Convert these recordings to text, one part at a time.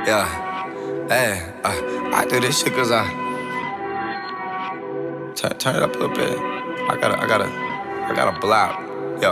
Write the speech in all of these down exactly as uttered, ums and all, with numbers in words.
Yeah, hey, uh, I do this shit cause I turn, turn it up a little bit. I gotta, I gotta, I gotta block. Yo,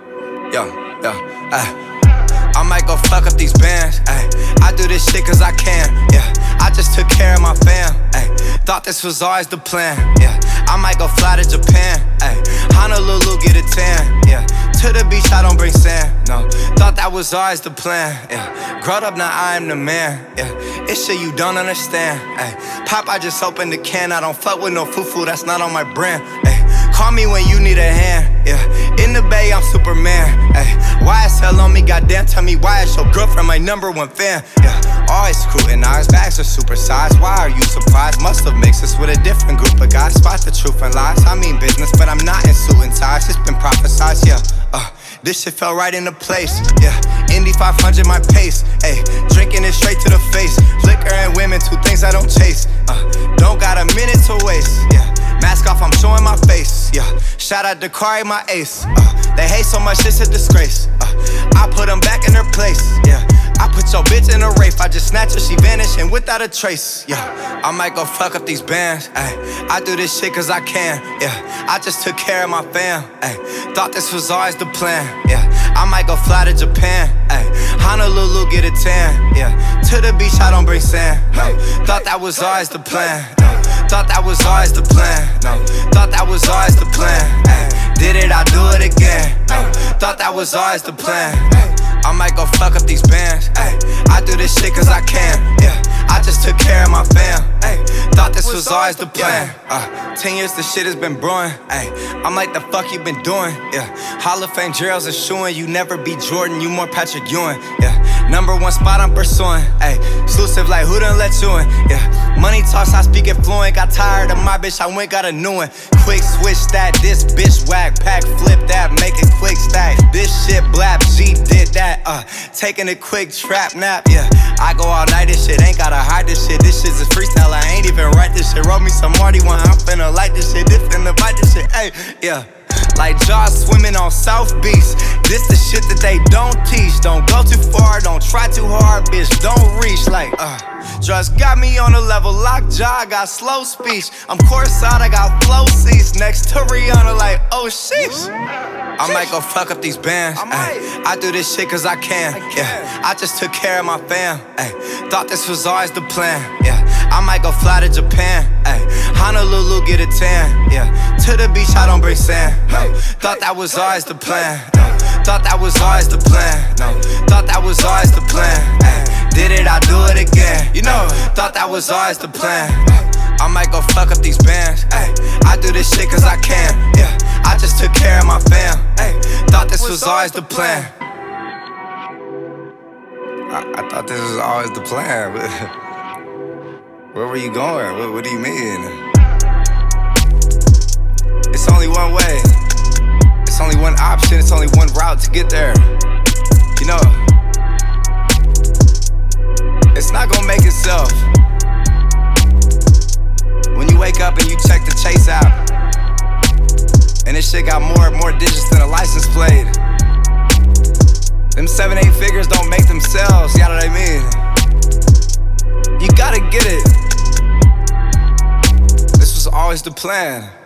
yo, yo, hey. I might go fuck up these bands, ay. I do this shit cause I can, yeah. I just took care of my fam, ay. Thought this was always the plan, yeah. I might go fly to Japan, ay. Honolulu, get a tan, yeah. To the beach, I don't bring sand, no. Thought that was always the plan, yeah. Growed up, now I am the man, yeah. It's shit you don't understand, ay. Pop, I just opened the can. I don't fuck with no fufu, that's not on my brand, ay. Call me when you need a hand, yeah. In the Bay, I'm Superman, ayy. Y S L on me, goddamn, tell me why it's your girlfriend, my number one fan, yeah. Always scrutinized, bags are supersized. Why are you surprised? Must have mixed us with a different group of guys. Spot the truth and lies. I mean business, but I'm not in suit and ties. It's been prophesized, yeah. Uh, this shit fell right into place, yeah. Indy five hundred, my pace, ayy. Drinking it straight to the face. Liquor and women, two things I don't chase. Uh, don't got a minute to waste, yeah. Mask off, I'm showing my face, yeah. Shout out to Kari, my ace. Uh, they hate so much, it's a disgrace. Uh, I put them back in their place, yeah. I put your bitch in a rape. I just snatch her, she vanished and without a trace, yeah. I might go fuck up these bands, ayy. I do this shit cause I can, yeah. I just took care of my fam, ayy. Thought this was always the plan, yeah. I might go fly to Japan, ayy. Honolulu, get a tan, yeah. To the beach, I don't bring sand, no. Thought that was always the plan, no. Thought that was always the plan, no. Thought that was always the plan, ay. Did it, I'll do it again, no. Thought that was always the plan, ay. I might go fuck up these bands, ay. I do this shit cause I can, yeah. I just took care of my fam, ay. Thought this was always the plan, uh, ten years the shit has been brewing, ay. I'm like, the fuck you been doing, yeah. Hall of Fame drills are shooing. You never beat Jordan, you more Patrick Ewing, yeah. Number one spot I'm pursuing, ay. Exclusive like who done let you in, yeah. Money talks, I speak it fluent. Got tired of my bitch, I went got a new one. Quick switch that, this bitch whack. Pack flip that, make it quick stack. This shit blap, G did that, uh. Taking a quick trap nap, yeah. I go all night, this shit ain't gotta hide this shit. This shit's a freestyle, I ain't even write this shit. Wrote me some Marty one, I'm finna like this shit. This finna bite this shit, ayy, yeah. Like Jaws swimming on South Beach. This the shit that they don't teach. Don't go too far, don't try too hard, bitch, don't reach. Like, uh, just got me on a level, lockjaw, I got slow speech. I'm courtside, I got flow seats next to Rihanna, like, oh sheesh. I might go fuck up these bands, ay. I do this shit cause I can, yeah. I just took care of my fam, ay. Thought this was always the plan, yeah. I might go fly to Japan, ay. Honolulu, get a tan, yeah. To the beach, I don't bring sand, no. Thought that was always the plan, no. Thought that was always the plan, no. Thought that was always the plan, ay. Did it, I'll do it again, you know. Thought that was always the plan, ay. I might go fuck up these bands, ay. I do this shit cause I can, yeah. I just took care of my fam, ay. Thought this was always the plan. I, I thought this was always the plan, but where were you going? What, what do you mean? It's only one way. It's only one option. It's only one route to get there. You know, it's not gonna make itself. When you wake up and you check the Chase app, and this shit got more and more digits than a license plate. Them seven, eight figures don't make themselves, you know what I mean? You gotta get it. This was always the plan.